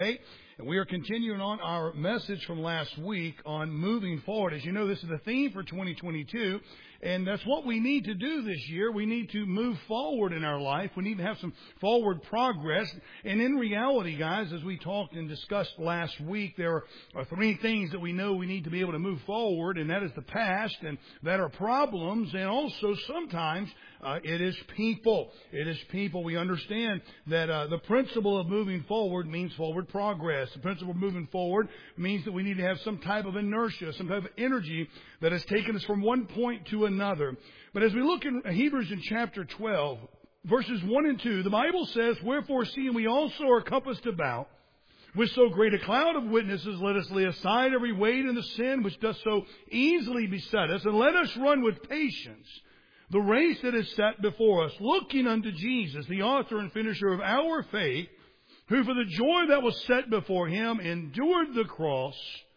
And we are continuing on our message from last week on moving forward. As you know, this is the theme for 2022, and that's what we need to do this year. We need to move forward in our life. We need to have some forward progress. And in reality, guys, as we talked and discussed last week, there are three things that we know we need to be able to move forward, and that is the past, and that are problems, and also sometimes it is people. It is people. We understand that the principle of moving forward means forward progress. The principle of moving forward means that we need to have some type of inertia, some type of energy that has taken us from one point to another. But as we look in Hebrews in chapter 12, verses 1 and 2, the Bible says, "Wherefore, seeing we also are compassed about with so great a cloud of witnesses, let us lay aside every weight and the sin which doth so easily beset us, and let us run with patience the race that is set before us, looking unto Jesus, the author and finisher of our faith, who for the joy that was set before him endured the cross,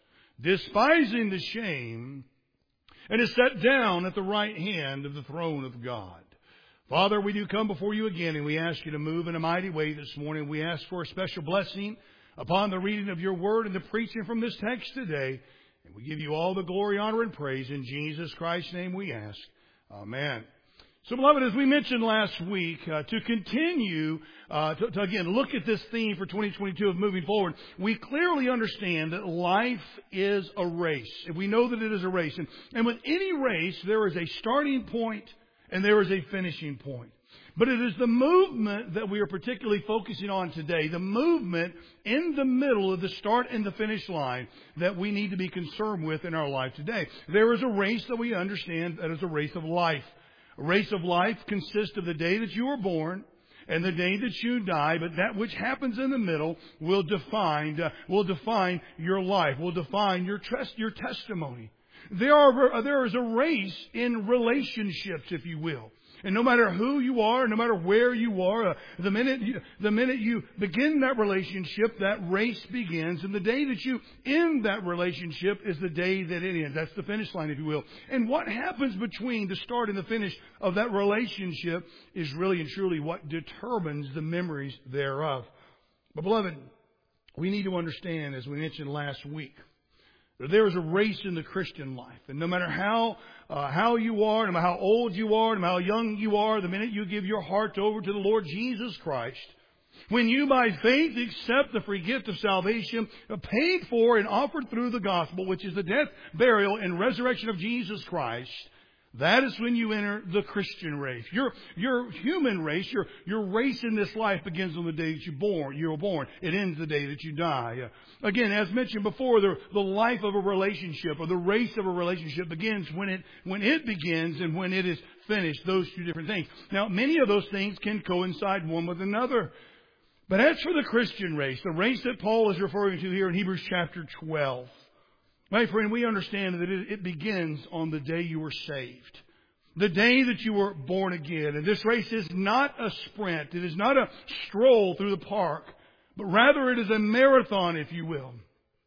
despising the shame, and is set down at the right hand of the throne of God." Father, we do come before you again, and we ask you to move in a mighty way this morning. We ask for a special blessing upon the reading of your word and the preaching from this text today. And we give you all the glory, honor, and praise. In Jesus Christ's name we ask. Amen. So, beloved, as we mentioned last week, to continue to again look at this theme for 2022 of moving forward, we clearly understand that life is a race. And we know that it is a race. And with any race, there is a starting point and there is a finishing point. But it is the movement that we are particularly focusing on today, the movement in the middle of the start and the finish line that we need to be concerned with in our life today. There is a race that we understand that is a race of life. A race of life consists of the day that you were born and the day that you die, but that which happens in the middle will define your life, will define your testimony. There is a race in relationships, if you will. And no matter who you are, no matter where you are, the minute you begin that relationship, that race begins. And the day that you end that relationship is the day that it ends. That's the finish line, if you will. And what happens between the start and the finish of that relationship is really and truly what determines the memories thereof. But beloved, we need to understand, as we mentioned last week, there is a race in the Christian life. And no matter how you are, no matter how old you are, no matter how young you are, the minute you give your heart over to the Lord Jesus Christ, when you by faith accept the free gift of salvation paid for and offered through the gospel, which is the death, burial, and resurrection of Jesus Christ, that is when you enter the Christian race. Your human race, your race in this life begins on the day that you were born. It ends the day that you die. Again, as mentioned before, the life of a relationship or the race of a relationship begins when it begins and when it is finished. Those two different things. Now, many of those things can coincide one with another. But as for the Christian race, the race that Paul is referring to here in Hebrews chapter 12, my friend, we understand that it begins on the day you were saved. The day that you were born again. And this race is not a sprint. It is not a stroll through the park. But rather it is a marathon, if you will.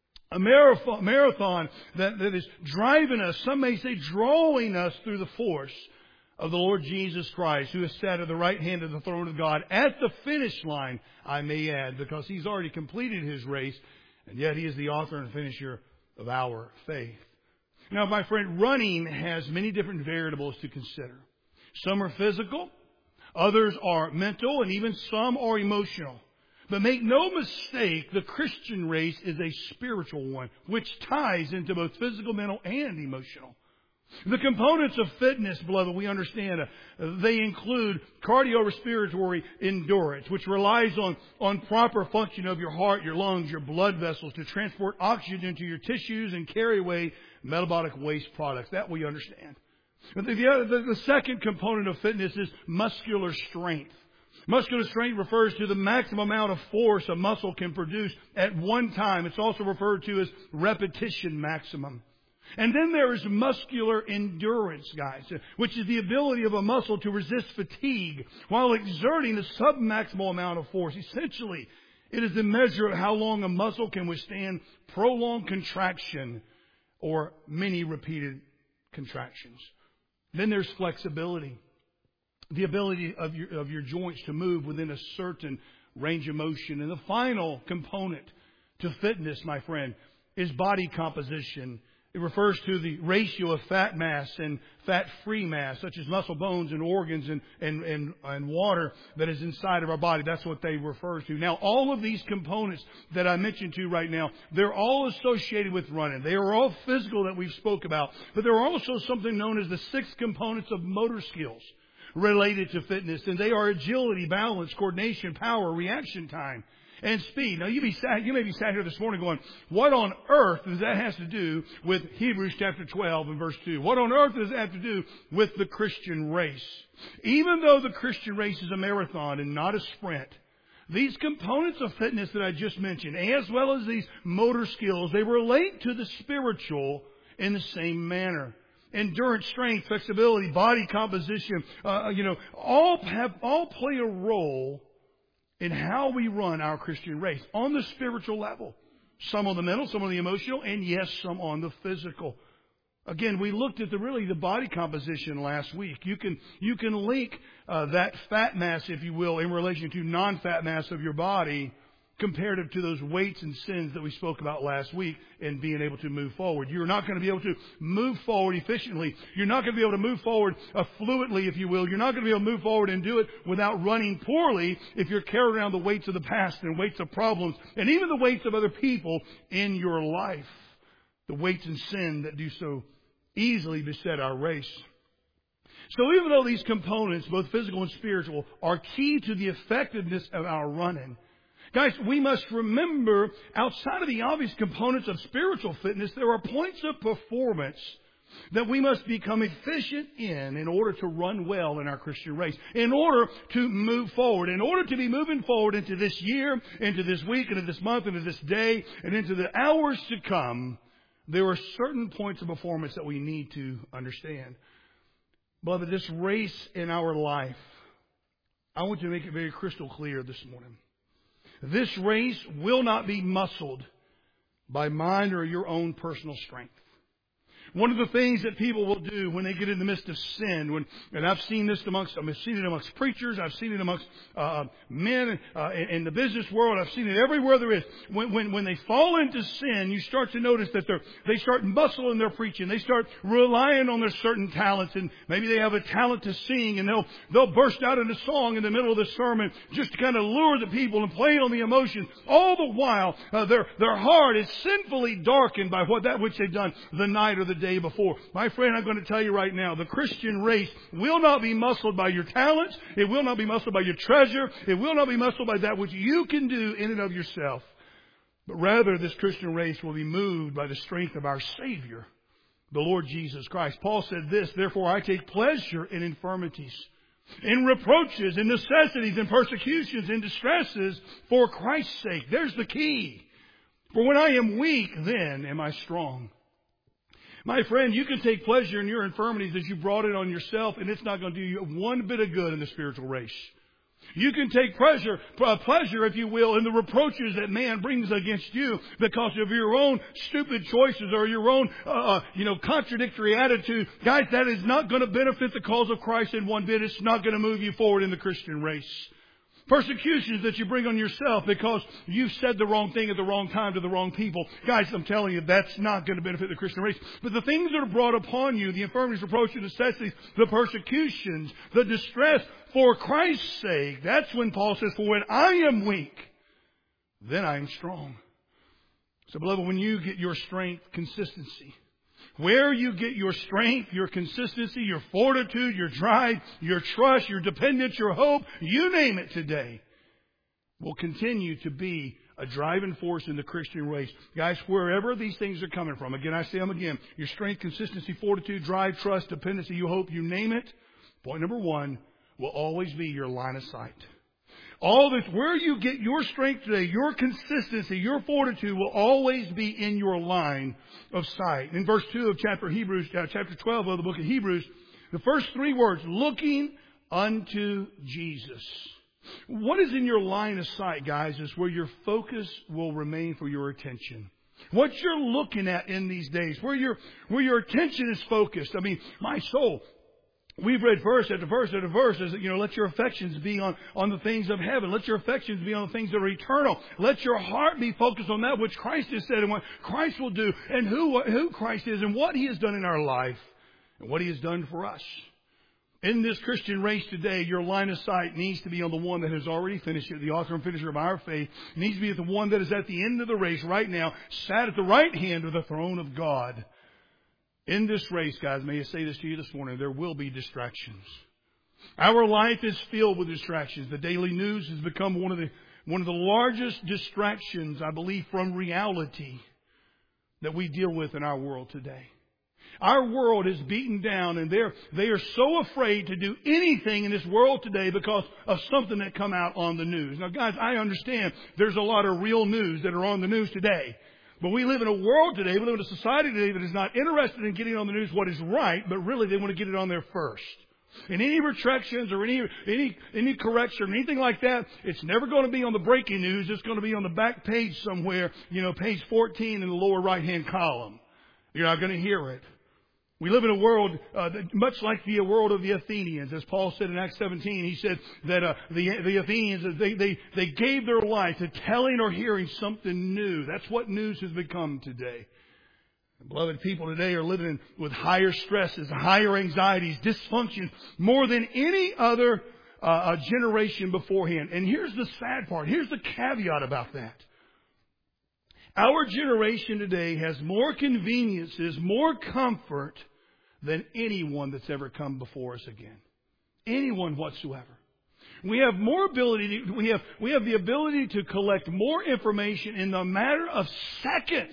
A marathon that is driving us, some may say drawing us through the force of the Lord Jesus Christ, who is sat at the right hand of the throne of God at the finish line, I may add, because He's already completed His race, and yet He is the author and finisher of our faith. Now, my friend, running has many different variables to consider. Some are physical, others are mental, and even some are emotional. But make no mistake, the Christian race is a spiritual one, which ties into both physical, mental, and emotional. The components of fitness, beloved, we understand, they include cardiorespiratory endurance, which relies on proper function of your heart, your lungs, your blood vessels to transport oxygen to your tissues and carry away metabolic waste products. That we understand. The second component of fitness is muscular strength. Muscular strength refers to the maximum amount of force a muscle can produce at one time. It's also referred to as repetition maximum. And then there is muscular endurance, guys, which is the ability of a muscle to resist fatigue while exerting a submaximal amount of force. Essentially, it is the measure of how long a muscle can withstand prolonged contraction or many repeated contractions. Then there's flexibility, the ability of your joints to move within a certain range of motion. And the final component to fitness, my friend, is body composition. It refers to the ratio of fat mass and fat-free mass, such as muscle, bones, and organs and water that is inside of our body. That's what they refer to. Now, all of these components that I mentioned to you right now, they're all associated with running. They are all physical that we've spoke about. But there are also something known as the 6 components of motor skills related to fitness. And they are agility, balance, coordination, power, reaction time, and speed. Now, you may be sat here this morning going, what on earth does that have to do with Hebrews chapter 12 and verse 2? What on earth does that have to do with the Christian race? Even though the Christian race is a marathon and not a sprint, these components of fitness that I just mentioned, as well as these motor skills, they relate to the spiritual in the same manner. Endurance, strength, flexibility, body composition, all play a role in how we run our Christian race on the spiritual level. Some on the mental, some on the emotional, and yes, some on the physical. Again, we looked at the body composition last week. You can link that fat mass, if you will, in relation to non-fat mass of your body, comparative to those weights and sins that we spoke about last week, and being able to move forward. You're not going to be able to move forward efficiently. You're not going to be able to move forward fluently, if you will. You're not going to be able to move forward and do it without running poorly if you're carrying around the weights of the past and weights of problems and even the weights of other people in your life. The weights and sin that do so easily beset our race. So even though these components, both physical and spiritual, are key to the effectiveness of our running, guys, we must remember, outside of the obvious components of spiritual fitness, there are points of performance that we must become efficient in order to run well in our Christian race, in order to move forward, in order to be moving forward into this year, into this week, into this month, into this day, and into the hours to come. There are certain points of performance that we need to understand. Beloved, this race in our life, I want to make it very crystal clear this morning. This race will not be muscled by mine or your own personal strength. One of the things that people will do when they get in the midst of sin, and I've seen it amongst preachers, I've seen it amongst men in the business world, I've seen it everywhere there is. When they fall into sin, you start to notice that they start muscling their preaching. They start relying on their certain talents, and maybe they have a talent to sing, and they'll burst out into song in the middle of the sermon just to kind of lure the people and play on the emotions. All the while, their heart is sinfully darkened by that which they've done the night or the day before. My friend, I'm going to tell you right now, the Christian race will not be muscled by your talents. It will not be muscled by your treasure. It will not be muscled by that which you can do in and of yourself. But rather, this Christian race will be moved by the strength of our Savior, the Lord Jesus Christ. Paul said this, "Therefore I take pleasure in infirmities, in reproaches, in necessities, in persecutions, in distresses, for Christ's sake." There's the key. "For when I am weak, then am I strong." My friend, you can take pleasure in your infirmities as you brought it on yourself, and it's not going to do you one bit of good in the spiritual race. You can take pleasure, if you will, in the reproaches that man brings against you because of your own stupid choices or your own, contradictory attitude. Guys, that is not going to benefit the cause of Christ in one bit. It's not going to move you forward in the Christian race. Persecutions that you bring on yourself because you've said the wrong thing at the wrong time to the wrong people. Guys, I'm telling you, that's not going to benefit the Christian race. But the things that are brought upon you, the infirmities, reproaches, necessities, the persecutions, the distress, for Christ's sake, that's when Paul says, "For when I am weak, then I am strong." So, beloved, when you get your strength, consistency, where you get your strength, your consistency, your fortitude, your drive, your trust, your dependence, your hope, you name it today, will continue to be a driving force in the Christian race. Guys, wherever these things are coming from, again, I say them again, your strength, consistency, fortitude, drive, trust, dependency, you hope, you name it, point number one will always be your line of sight. All this, where you get your strength today, your consistency, your fortitude will always be in your line of sight. In verse 2 of chapter 12 of the book of Hebrews, the first 3 words, looking unto Jesus. What is in your line of sight, guys, is where your focus will remain for your attention. What you're looking at in these days, where your attention is focused. I mean, my soul, We've read verse after verse after verse. Let your affections be on the things of heaven. Let your affections be on the things that are eternal. Let your heart be focused on that which Christ has said and what Christ will do and who Christ is and what He has done in our life and what He has done for us. In this Christian race today, your line of sight needs to be on the one that has already finished it, the author and finisher of our faith. It needs to be at the one that is at the end of the race right now, sat at the right hand of the throne of God. In this race, guys, may I say this to you this morning, there will be distractions. Our life is filled with distractions. The daily news has become one of the largest distractions, I believe, from reality that we deal with in our world today. Our world is beaten down, and they are so afraid to do anything in this world today because of something that come out on the news. Now, guys, I understand there's a lot of real news that are on the news today. But we live in a world today, we live in a society today that is not interested in getting on the news what is right, but really they want to get it on there first. And any retractions or any correction or anything like that, it's never going to be on the breaking news. It's going to be on the back page somewhere, page 14 in the lower right-hand column. You're not going to hear it. We live in a world much like the world of the Athenians. As Paul said in Acts 17, he said that the Athenians, they gave their life to telling or hearing something new. That's what news has become today. Beloved, people today are living with higher stresses, higher anxieties, dysfunction, more than any other generation beforehand. And here's the sad part. Here's the caveat about that. Our generation today has more conveniences, more comfort than anyone that's ever come before us again. Anyone whatsoever. We have more ability. We have the ability to collect more information in the matter of seconds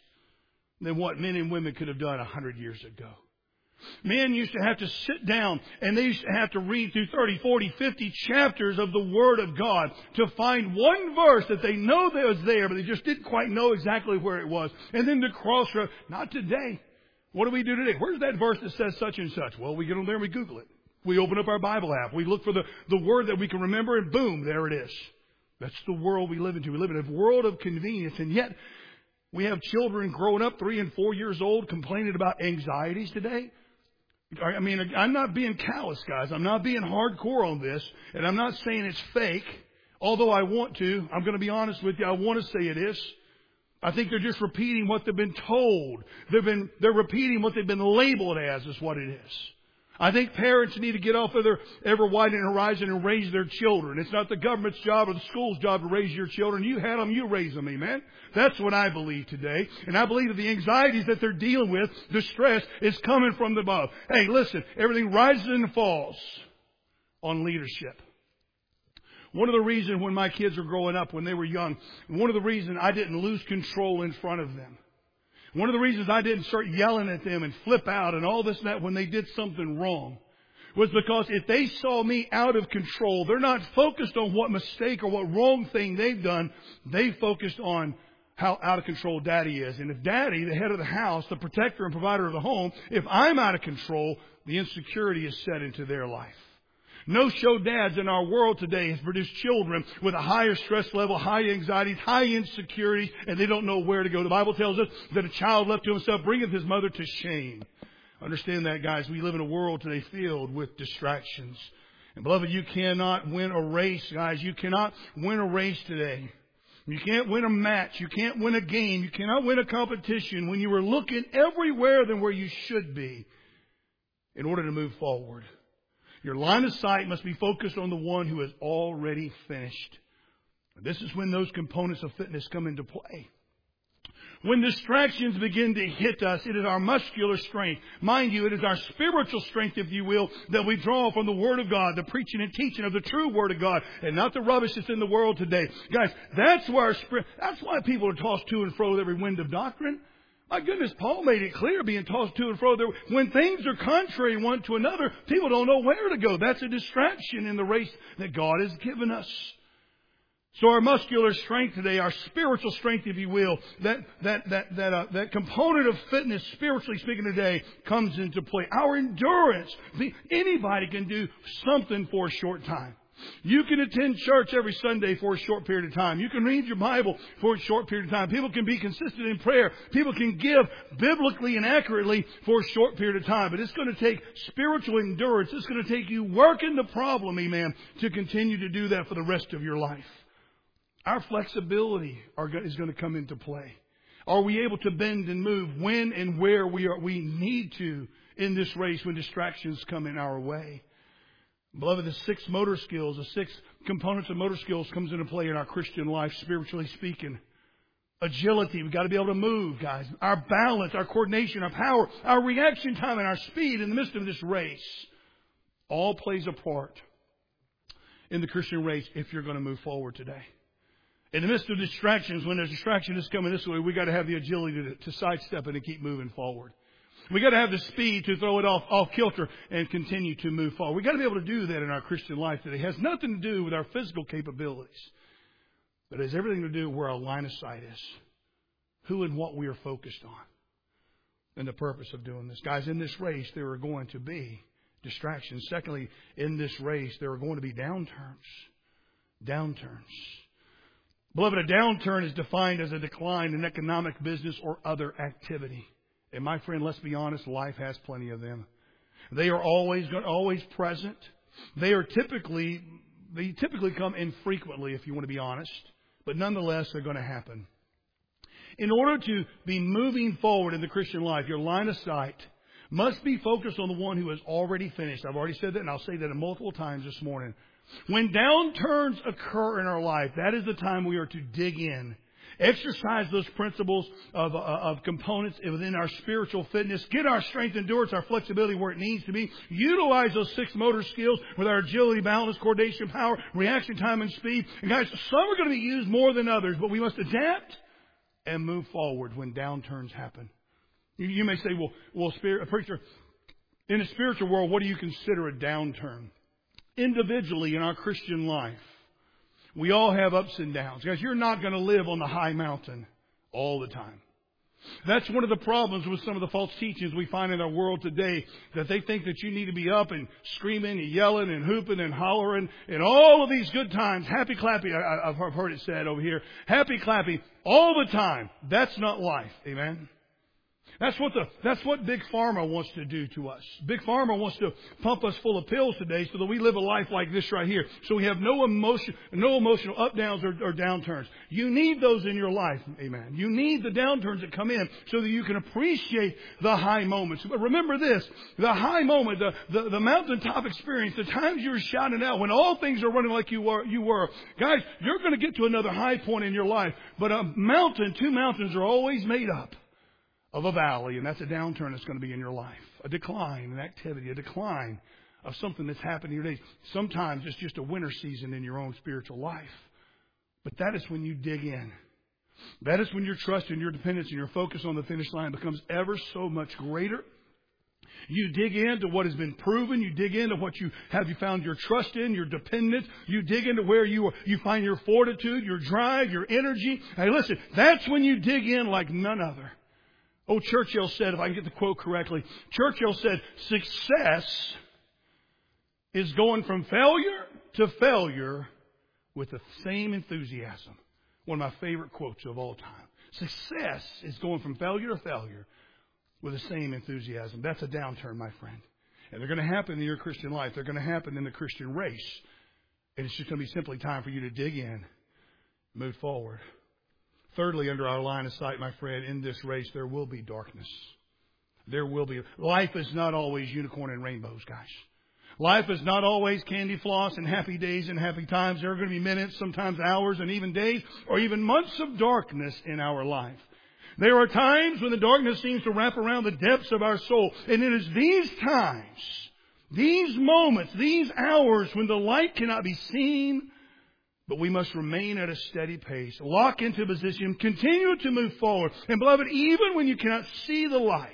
than what men and women could have done 100 years ago. Men used to have to sit down and they used to have to read through 30, 40, 50 chapters of the Word of God to find one verse that they know that was there, but they just didn't quite know exactly where it was. And then to cross-reference. Not today. What do we do today? Where's that verse that says such and such? Well, we get on there and we Google it. We open up our Bible app. We look for the word that we can remember and boom, there it is. That's the world we live into. We live in a world of convenience, and yet we have children growing up 3 and 4 years old complaining about anxieties today. I mean, I'm not being callous, guys. I'm not being hardcore on this. And I'm not saying it's fake. Although I want to. I'm going to be honest with you. I want to say it is. I think they're just repeating what they've been told. They're repeating what they've been labeled as is what it is. I think parents need to get off of their ever-widening horizon and raise their children. It's not the government's job or the school's job to raise your children. You had them, you raise them, amen? That's what I believe today. And I believe that the anxieties that they're dealing with, the stress, is coming from above. Hey, listen, everything rises and falls on leadership. One of the reasons when my kids were growing up, when they were young, one of the reasons I didn't lose control in front of them, one of the reasons I didn't start yelling at them and flip out and all this and that when they did something wrong was because if they saw me out of control, they're not focused on what mistake or what wrong thing they've done. They focused on how out of control Daddy is. And if Daddy, the head of the house, the protector and provider of the home, if I'm out of control, the insecurity is set into their life. No-show dads in our world today has produced children with a higher stress level, high anxieties, high insecurities, and they don't know where to go. The Bible tells us that a child left to himself bringeth his mother to shame. Understand that, guys. We live in a world today filled with distractions. And beloved, you cannot win a race, guys. You cannot win a race today. You can't win a match. You can't win a game. You cannot win a competition when you are looking everywhere than where you should be in order to move forward. Your line of sight must be focused on the one who has already finished. This is when those components of fitness come into play. When distractions begin to hit us, it is our muscular strength. Mind you, it is our spiritual strength, if you will, that we draw from the Word of God, the preaching and teaching of the true Word of God, and not the rubbish that's in the world today. Guys, that's why people are tossed to and fro with every wind of doctrine. My goodness, Paul made it clear, being tossed to and fro. When things are contrary one to another, people don't know where to go. That's a distraction in the race that God has given us. So our muscular strength today, our spiritual strength, if you will, that component of fitness, spiritually speaking today, comes into play. Our endurance. Anybody can do something for a short time. You can attend church every Sunday for a short period of time. You can read your Bible for a short period of time. People can be consistent in prayer. People can give biblically and accurately for a short period of time. But it's going to take spiritual endurance. It's going to take you working the problem, amen, to continue to do that for the rest of your life. Our flexibility is going to come into play. Are we able to bend and move when and where we need to in this race when distractions come in our way? Beloved, the 6 motor skills, the 6 components of motor skills comes into play in our Christian life, spiritually speaking. Agility, we've got to be able to move, guys. Our balance, our coordination, our power, our reaction time, and our speed in the midst of this race all plays a part in the Christian race if you're going to move forward today. In the midst of distractions, when there's distraction is coming this way, we've got to have the agility to sidestep it and keep moving forward. We've got to have the speed to throw it off kilter and continue to move forward. We've got to be able to do that in our Christian life today. It has nothing to do with our physical capabilities, but it has everything to do with where our line of sight is, who and what we are focused on, and the purpose of doing this. Guys, in this race, there are going to be distractions. Secondly, in this race, there are going to be downturns. Beloved, a downturn is defined as a decline in economic, business, or other activity. And my friend, let's be honest, life has plenty of them. They are always present. They typically come infrequently, if you want to be honest. But nonetheless, they're going to happen. In order to be moving forward in the Christian life, your line of sight must be focused on the one who has already finished. I've already said that, and I'll say that multiple times this morning. When downturns occur in our life, that is the time we are to dig in. Exercise those principles of components within our spiritual fitness. Get our strength, endurance, our flexibility where it needs to be. Utilize those 6 motor skills with our agility, balance, coordination, power, reaction time, and speed. And guys, some are going to be used more than others, but we must adapt and move forward when downturns happen. You may say, well, preacher, in the spiritual world, what do you consider a downturn? Individually in our Christian life, we all have ups and downs. Guys, you're not going to live on the high mountain all the time. That's one of the problems with some of the false teachings we find in our world today, that they think that you need to be up and screaming and yelling and hooping and hollering and all of these good times. Happy clappy, I've heard it said over here. Happy clappy all the time. That's not life. Amen. That's what Big Pharma wants to do to us. Big Pharma wants to pump us full of pills today so that we live a life like this right here. So we have no emotional up downs or downturns. You need those in your life. Amen. You need the downturns that come in so that you can appreciate the high moments. But remember this, the high moment, the mountaintop experience, the times you were shouting out when all things are running like you were. Guys, you're going to get to another high point in your life. But two mountains are always made up of a valley, and that's a downturn that's going to be in your life. A decline in activity, a decline of something that's happened in your days. Sometimes it's just a winter season in your own spiritual life. But that is when you dig in. That is when your trust and your dependence and your focus on the finish line becomes ever so much greater. You dig into what has been proven. You dig into what you found your trust in, your dependence. You dig into where you find your fortitude, your drive, your energy. Hey, listen, that's when you dig in like none other. Oh, Churchill said, if I can get the quote correctly, Churchill said, success is going from failure to failure with the same enthusiasm. One of my favorite quotes of all time. Success is going from failure to failure with the same enthusiasm. That's a downturn, my friend. And they're going to happen in your Christian life. They're going to happen in the Christian race. And it's just going to be simply time for you to dig in, move forward. Thirdly, under our line of sight, my friend, in this race, there will be darkness. There will be. Life is not always unicorn and rainbows, guys. Life is not always candy floss and happy days and happy times. There are going to be minutes, sometimes hours, and even days, or even months of darkness in our life. There are times when the darkness seems to wrap around the depths of our soul. And it is these times, these moments, these hours when the light cannot be seen, but we must remain at a steady pace, lock into position, continue to move forward. And beloved, even when you cannot see the light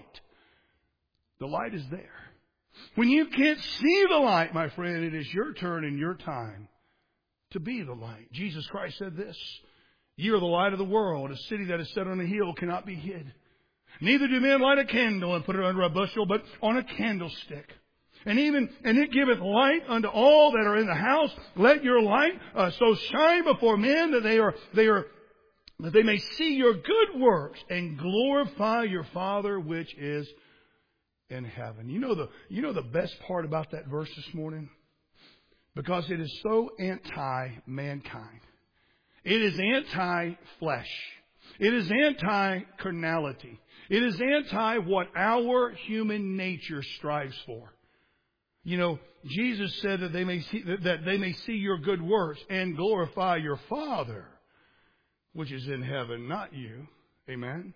is there. When you can't see the light, my friend, it is your turn and your time to be the light. Jesus Christ said this, "You are the light of the world. A city that is set on a hill cannot be hid. Neither do men light a candle and put it under a bushel, but on a candlestick, And it giveth light unto all that are in the house. Let your light so shine before men that that they may see your good works and glorify your Father which is in heaven. You know the best part about that verse this morning? Because it is so anti-mankind. It is anti-flesh. It is anti-carnality. It is anti what our human nature strives for. You know, Jesus said that they may see your good works and glorify your Father, which is in heaven, not you. Amen.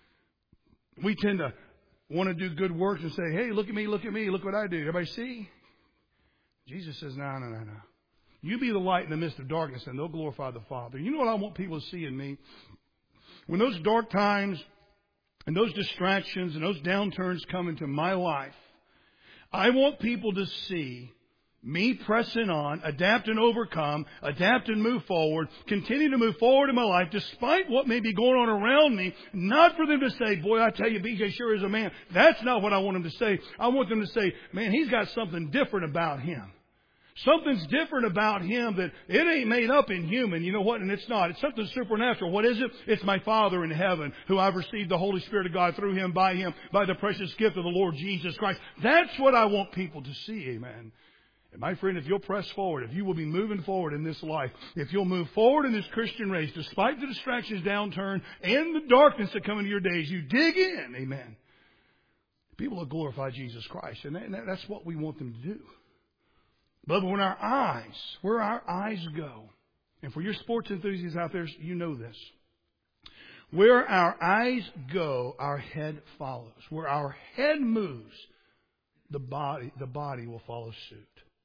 We tend to want to do good works and say, hey, look at me, look what I do. Everybody see? Jesus says, no. You be the light in the midst of darkness and they'll glorify the Father. You know what I want people to see in me? When those dark times and those distractions and those downturns come into my life, I want people to see me pressing on, adapt and overcome, adapt and move forward, continue to move forward in my life despite what may be going on around me, not for them to say, boy, I tell you, BJ sure is a man. That's not what I want them to say. I want them to say, man, he's got something different about him. Something's different about him that it ain't made up in human. You know what? And it's not. It's something supernatural. What is it? It's my Father in heaven, who I've received the Holy Spirit of God through him, by the precious gift of the Lord Jesus Christ. That's what I want people to see. Amen. And my friend, if you'll press forward, if you will be moving forward in this life, if you'll move forward in this Christian race, despite the distractions, downturn, and the darkness that come into your days, you dig in. Amen. People will glorify Jesus Christ. And that's what we want them to do. But where our eyes go, and for your sports enthusiasts out there, you know this. Where our eyes go, our head follows. Where our head moves, the body will follow suit.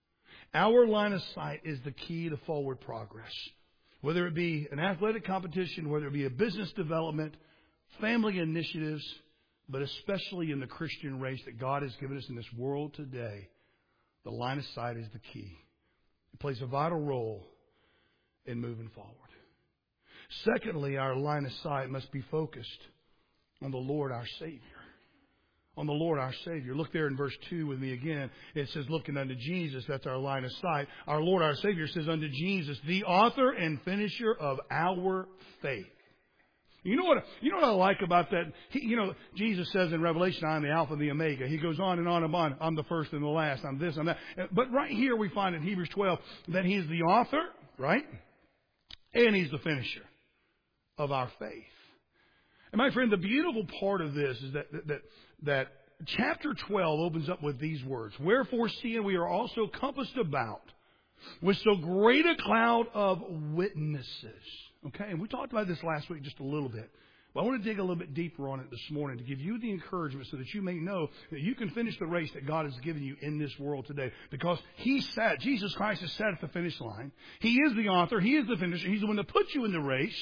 Our line of sight is the key to forward progress. Whether it be an athletic competition, whether it be a business development, family initiatives, but especially in the Christian race that God has given us in this world today, the line of sight is the key. It plays a vital role in moving forward. Secondly, our line of sight must be focused on the Lord our Savior. On the Lord our Savior. Look there in verse 2 with me again. It says, looking unto Jesus, that's our line of sight. Our Lord our Savior says unto Jesus, the author and finisher of our faith. You know what I like about that? Jesus says in Revelation, I am the Alpha and the Omega. He goes on and on and on. I'm the first and the last. I'm this, I'm that. But right here we find in Hebrews 12 that He's the author, right? And He's the finisher of our faith. And my friend, the beautiful part of this is that chapter 12 opens up with these words. Wherefore, seeing we are also compassed about with so great a cloud of witnesses. Okay, and we talked about this last week just a little bit. But I want to dig a little bit deeper on it this morning to give you the encouragement so that you may know that you can finish the race that God has given you in this world today. Because Jesus Christ has sat at the finish line. He is the author. He is the finisher. He's the one that puts you in the race.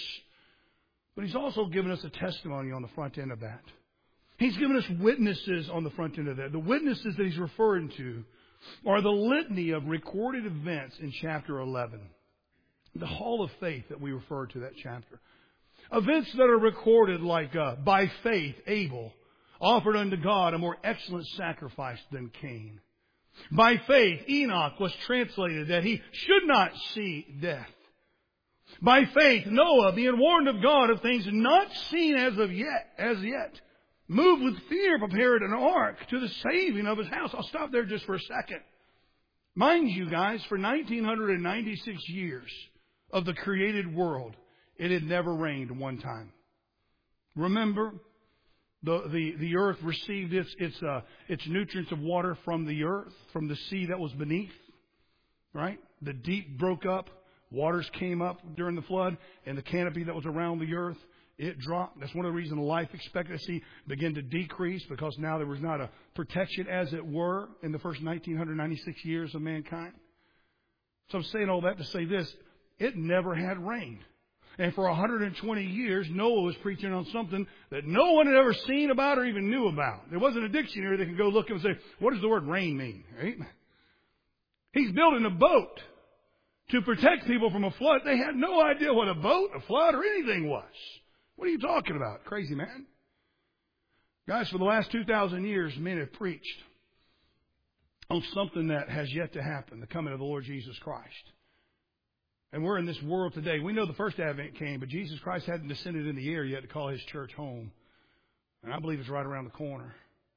But He's also given us a testimony on the front end of that. He's given us witnesses on the front end of that. The witnesses that He's referring to are the litany of recorded events in chapter 11. The hall of faith that we refer to that chapter. Events that are recorded like, by faith, Abel offered unto God a more excellent sacrifice than Cain. By faith, Enoch was translated that he should not see death. By faith, Noah, being warned of God of things not seen as yet, moved with fear, prepared an ark to the saving of his house. I'll stop there just for a second. Mind you guys, for 1996 years of the created world, it had never rained one time. Remember, the earth received its nutrients of water from the earth, from the sea that was beneath. Right? The deep broke up. Waters came up during the flood, and the canopy that was around the earth, it dropped. That's one of the reasons life expectancy began to decrease, because now there was not a protection, as it were, in the first 1996 years of mankind. So I'm saying all that to say this. It never had rained. And for 120 years, Noah was preaching on something that no one had ever seen about or even knew about. There wasn't a dictionary that could go look and say, what does the word rain mean? Right? He's building a boat to protect people from a flood. They had no idea what a boat, a flood, or anything was. What are you talking about? Crazy man. Guys, for the last 2,000 years, men have preached on something that has yet to happen, the coming of the Lord Jesus Christ. And we're in this world today. We know the first advent came, but Jesus Christ hadn't descended in the air yet to call His church home. And I believe it's right around the corner.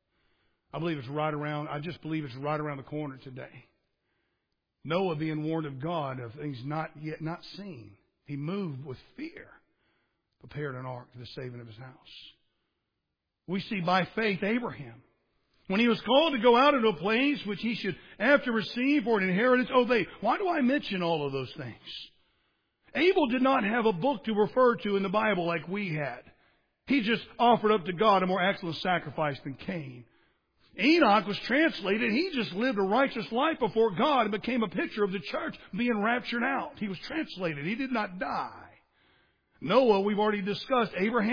I just believe it's right around the corner today. Noah being warned of God of things not seen. He moved with fear, prepared an ark to the saving of his house. We see by faith Abraham, when he was called to go out into a place which he should after receive for an inheritance, obey. Why do I mention all of those things? Abel did not have a book to refer to in the Bible like we had. He just offered up to God a more excellent sacrifice than Cain. Enoch was translated. He just lived a righteous life before God and became a picture of the church being raptured out. He was translated. He did not die. Noah, we've already discussed.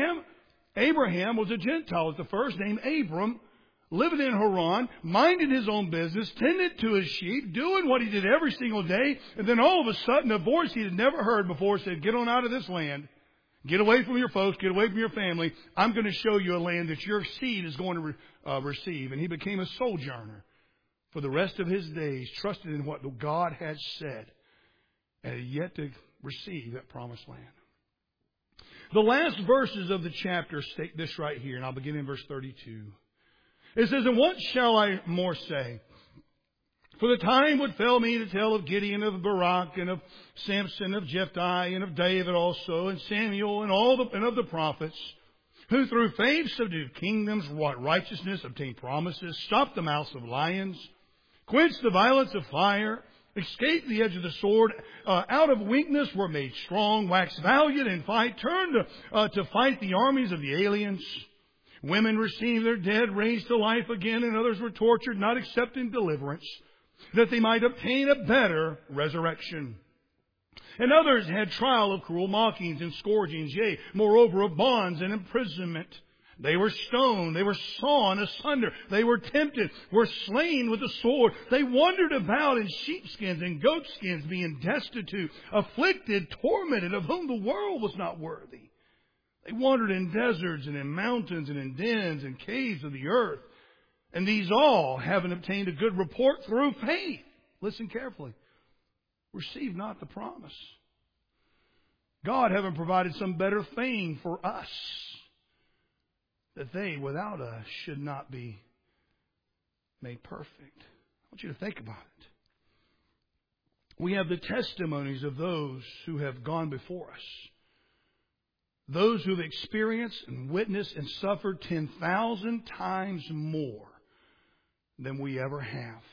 Abraham was a Gentile at the first, named Abram, living in Haran, minding his own business, tending to his sheep, doing what he did every single day. And then all of a sudden, a voice he had never heard before said, "Get on out of this land. Get away from your folks. Get away from your family. I'm going to show you a land that your seed is going to receive." And he became a sojourner for the rest of his days, trusted in what God had said, and had yet to receive that promised land. The last verses of the chapter state this right here, and I'll begin in verse 32. It says, "And what shall I more say? For the time would fail me to tell of Gideon, of Barak, and of Samson, of Jephthah, and of David also, and Samuel, and of the prophets, who through faith subdued kingdoms, wrought righteousness, obtained promises, stopped the mouths of lions, quenched the violence of fire, escaped the edge of the sword, out of weakness were made strong, waxed valiant in fight, turned to fight the armies of the aliens. Women received their dead, raised to life again, and others were tortured, not accepting deliverance, that they might obtain a better resurrection. And others had trial of cruel mockings and scourgings, yea, moreover of bonds and imprisonment. They were stoned, they were sawn asunder, they were tempted, were slain with the sword. They wandered about in sheepskins and goatskins, being destitute, afflicted, tormented, of whom the world was not worthy. They wandered in deserts and in mountains and in dens and caves of the earth. And these all, having obtained a good report through faith," listen carefully, "received not the promise. God having provided some better thing for us, that they without us should not be made perfect." I want you to think about it. We have the testimonies of those who have gone before us. Those who have experienced and witnessed and suffered 10,000 times more than we ever have.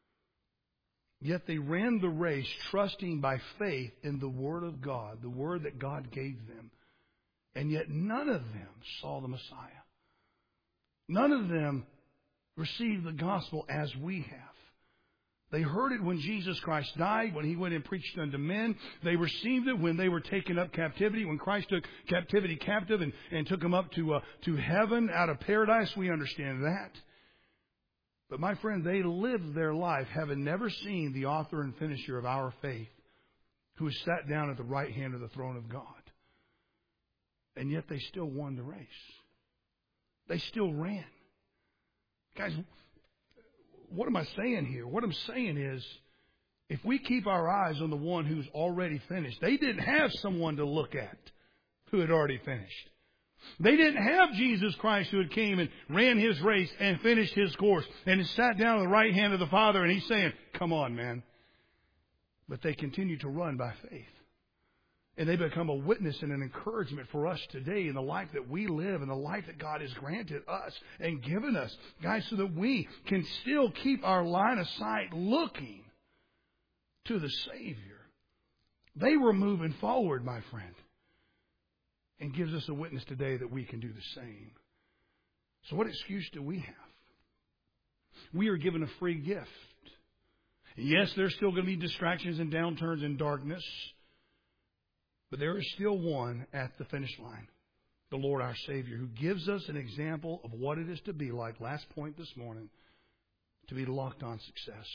Yet they ran the race trusting by faith in the Word of God, the Word that God gave them. And yet none of them saw the Messiah. None of them received the gospel as we have. They heard it when Jesus Christ died, when He went and preached unto men. They received it when they were taken up captivity, when Christ took captivity captive and took them up to heaven out of paradise. We understand that. But my friend, they lived their life having never seen the author and finisher of our faith, who has sat down at the right hand of the throne of God. And yet they still won the race. They still ran. Guys, what am I saying here? What I'm saying is, if we keep our eyes on the one who's already finished, they didn't have someone to look at who had already finished. They didn't have Jesus Christ who had came and ran His race and finished His course and sat down at the right hand of the Father and He's saying, "Come on, man." But they continue to run by faith. And they become a witness and an encouragement for us today in the life that we live and the life that God has granted us and given us. Guys, so that we can still keep our line of sight looking to the Savior. They were moving forward, my friend. And gives us a witness today that we can do the same. So what excuse do we have? We are given a free gift. Yes, there's still going to be distractions and downturns and darkness. But there is still one at the finish line. The Lord our Savior, who gives us an example of what it is to be like, last point this morning, to be locked on success.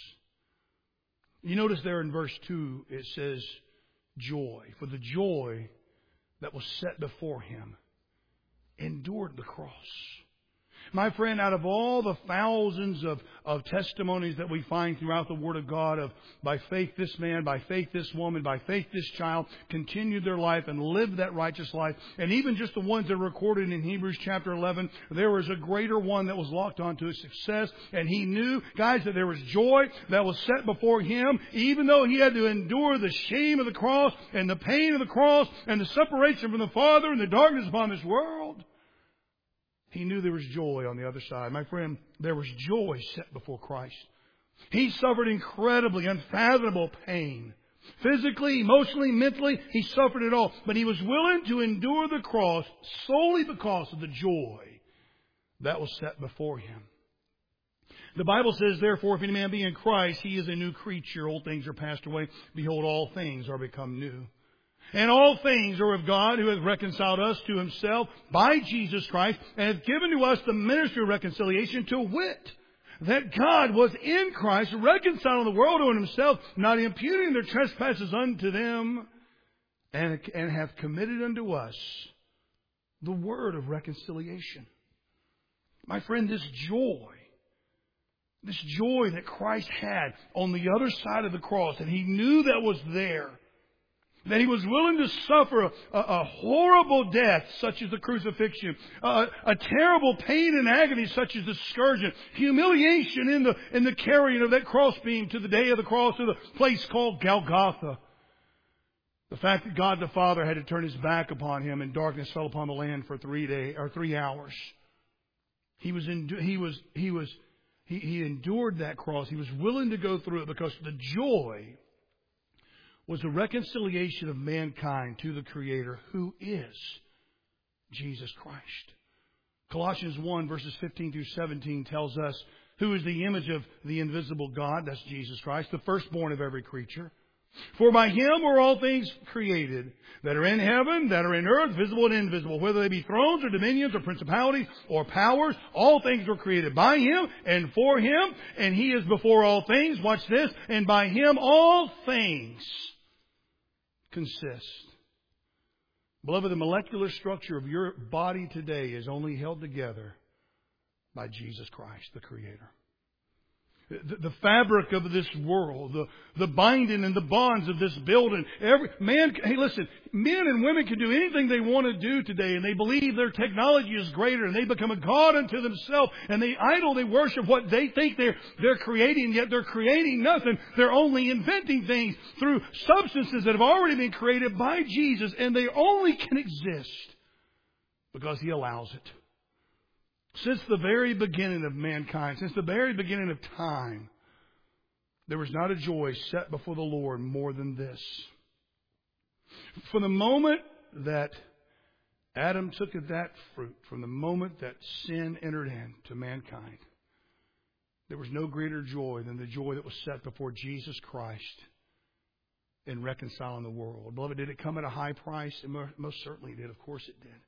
You notice there in verse 2, it says, joy. For the joy that was set before Him endured the cross. My friend, out of all the thousands of testimonies that we find throughout the Word of God of by faith this man, by faith this woman, by faith this child continued their life and lived that righteous life, and even just the ones that are recorded in Hebrews chapter 11, there was a greater one that was locked onto his success, and he knew, guys, that there was joy that was set before him, even though he had to endure the shame of the cross and the pain of the cross and the separation from the Father and the darkness upon this world. He knew there was joy on the other side. My friend, there was joy set before Christ. He suffered incredibly unfathomable pain. Physically, emotionally, mentally, he suffered it all. But he was willing to endure the cross solely because of the joy that was set before him. The Bible says, therefore, if any man be in Christ, he is a new creature. Old things are passed away. Behold, all things are become new. And all things are of God, who hath reconciled us to himself by Jesus Christ, and hath given to us the ministry of reconciliation, to wit, that God was in Christ, reconciling the world unto himself, not imputing their trespasses unto them, and hath committed unto us the word of reconciliation. My friend, this joy that Christ had on the other side of the cross, and he knew that was there, that he was willing to suffer a horrible death such as the crucifixion, a terrible pain and agony such as the scourging, humiliation in the carrying of that crossbeam to the day of the cross to the place called Golgotha. The fact that God the Father had to turn his back upon him and darkness fell upon the land for 3 hours. He endured that cross. He was willing to go through it because the joy was the reconciliation of mankind to the Creator, who is Jesus Christ. Colossians 1 verses 15 through 17 tells us who is the image of the invisible God, that's Jesus Christ, the firstborn of every creature. For by him were all things created, that are in heaven, that are in earth, visible and invisible, whether they be thrones or dominions or principalities or powers. All things were created by him and for him, and he is before all things. Watch this. And by him all things consist. Beloved, the molecular structure of your body today is only held together by Jesus Christ, the Creator. The fabric of this world, the binding and the bonds of this building. Hey, listen, men and women can do anything they want to do today, and they believe their technology is greater, and they become a god unto themselves, and they worship what they think they're creating, yet they're creating nothing. They're only inventing things through substances that have already been created by Jesus, and they only can exist because He allows it. Since the very beginning of mankind, since the very beginning of time, there was not a joy set before the Lord more than this. From the moment that Adam took of that fruit, from the moment that sin entered into mankind, there was no greater joy than the joy that was set before Jesus Christ in reconciling the world. Beloved, did it come at a high price? It most certainly did. Of course it did.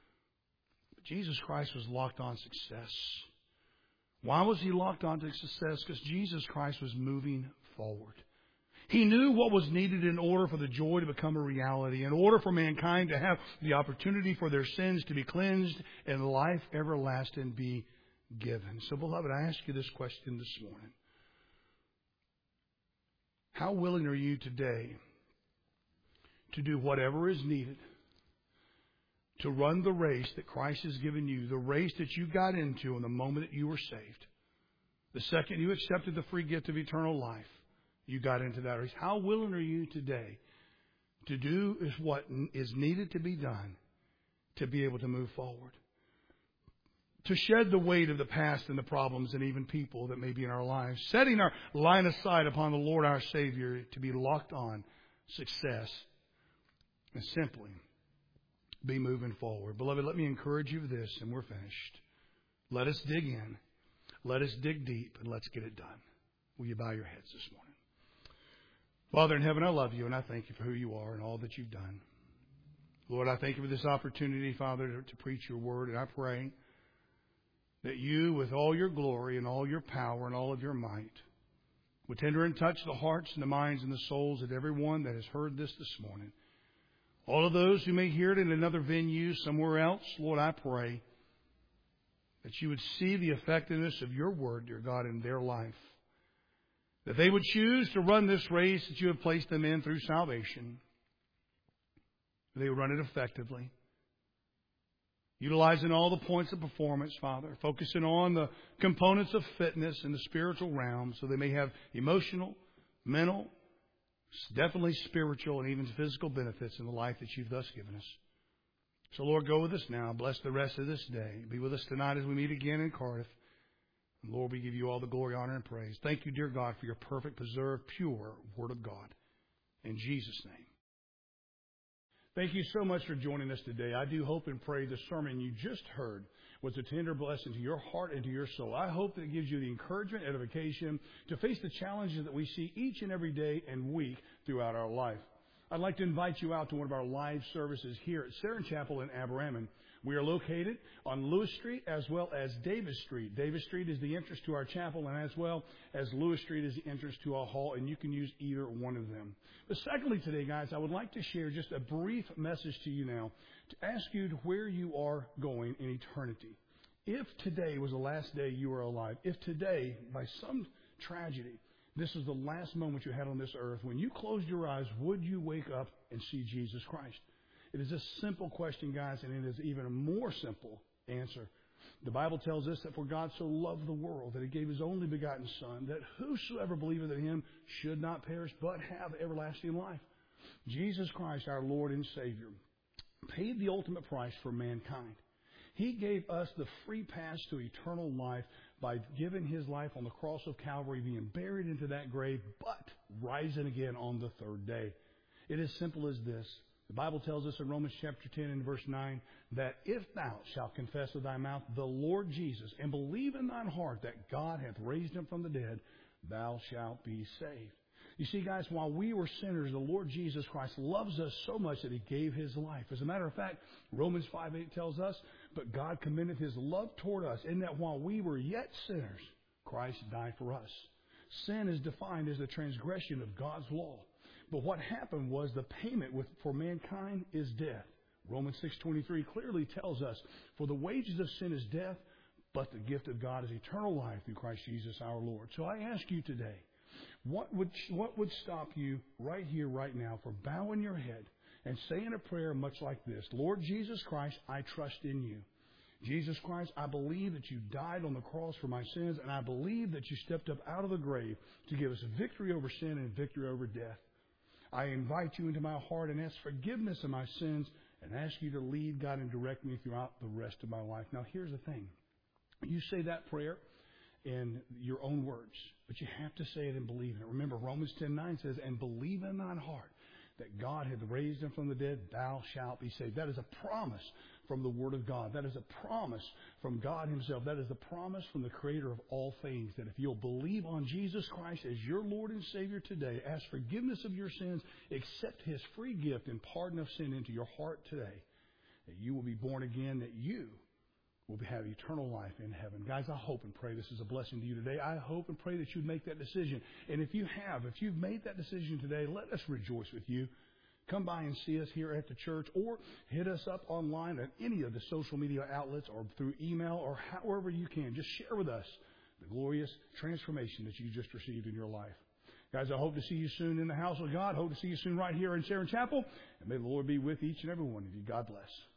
Jesus Christ was locked on success. Why was He locked on to success? Because Jesus Christ was moving forward. He knew what was needed in order for the joy to become a reality, in order for mankind to have the opportunity for their sins to be cleansed and life everlasting be given. So, beloved, I ask you this question this morning. How willing are you today to do whatever is needed to run the race that Christ has given you, the race that you got into in the moment that you were saved? The second you accepted the free gift of eternal life, you got into that race. How willing are you today to do what is needed to be done to be able to move forward? To shed the weight of the past and the problems and even people that may be in our lives. Setting our line aside upon the Lord our Savior to be locked on success. And simply be moving forward. Beloved, let me encourage you with this, and we're finished. Let us dig in. Let us dig deep, and let's get it done. Will you bow your heads this morning? Father in heaven, I love you, and I thank you for who you are and all that you've done. Lord, I thank you for this opportunity, Father, to preach your word, and I pray that you, with all your glory and all your power and all of your might, would tender and touch the hearts and the minds and the souls of everyone that has heard this morning. All of those who may hear it in another venue somewhere else, Lord, I pray that you would see the effectiveness of your word, dear God, in their life. That they would choose to run this race that you have placed them in through salvation. They would run it effectively. Utilizing all the points of performance, Father. Focusing on the components of fitness in the spiritual realm so they may have emotional, mental, definitely spiritual, and even physical benefits in the life that you've thus given us. So, Lord, go with us now. Bless the rest of this day. Be with us tonight as we meet again in Cardiff. And Lord, we give you all the glory, honor, and praise. Thank you, dear God, for your perfect, preserved, pure Word of God. In Jesus' name. Thank you so much for joining us today. I do hope and pray the sermon you just heard was a tender blessing to your heart and to your soul. I hope that it gives you the encouragement, edification to face the challenges that we see each and every day and week throughout our life. I'd like to invite you out to one of our live services here at Saron Chapel in Aberraman. We are located on Lewis Street as well as Davis Street. Davis Street is the entrance to our chapel, and as well as Lewis Street is the entrance to our hall, and you can use either one of them. But secondly today, guys, I would like to share just a brief message to you now to ask you where you are going in eternity. If today was the last day you were alive, if today, by some tragedy, this is the last moment you had on this earth, when you closed your eyes, would you wake up and see Jesus Christ? It is a simple question, guys, and it is even a more simple answer. The Bible tells us that for God so loved the world that He gave His only begotten Son, that whosoever believeth in Him should not perish but have everlasting life. Jesus Christ, our Lord and Savior, paid the ultimate price for mankind. He gave us the free pass to eternal life by giving His life on the cross of Calvary, being buried into that grave, but rising again on the third day. It is simple as this. The Bible tells us in Romans chapter 10 and verse 9 that if thou shalt confess with thy mouth the Lord Jesus and believe in thine heart that God hath raised Him from the dead, thou shalt be saved. You see, guys, while we were sinners, the Lord Jesus Christ loves us so much that He gave His life. As a matter of fact, Romans 5:8 tells us, but God commended His love toward us in that while we were yet sinners, Christ died for us. Sin is defined as the transgression of God's law. But what happened was the payment for mankind is death. Romans 6:23 clearly tells us, for the wages of sin is death, but the gift of God is eternal life through Christ Jesus our Lord. So I ask you today, what would stop you right here, right now, from bowing your head and saying a prayer much like this? Lord Jesus Christ, I trust in you. Jesus Christ, I believe that you died on the cross for my sins, and I believe that you stepped up out of the grave to give us victory over sin and victory over death. I invite you into my heart and ask forgiveness of my sins and ask you to lead, God, and direct me throughout the rest of my life. Now, here's the thing. You say that prayer in your own words, but you have to say it and believe in it. Remember, Romans 10:9 says, and believe in thine heart that God hath raised Him from the dead, thou shalt be saved. That is a promise from the Word of God. That is a promise from God Himself. That is the promise from the Creator of all things, that if you'll believe on Jesus Christ as your Lord and Savior today, ask forgiveness of your sins, accept His free gift and pardon of sin into your heart today, that you will be born again, that you will have eternal life in heaven. Guys, I hope and pray this is a blessing to you today. I hope and pray that you'd make that decision. And if you've made that decision today, let us rejoice with you. Come by and see us here at the church, or hit us up online at any of the social media outlets or through email or however you can. Just share with us the glorious transformation that you just received in your life. Guys, I hope to see you soon in the house of God. Hope to see you soon right here in Saron Chapel. And may the Lord be with each and every one of you. God bless.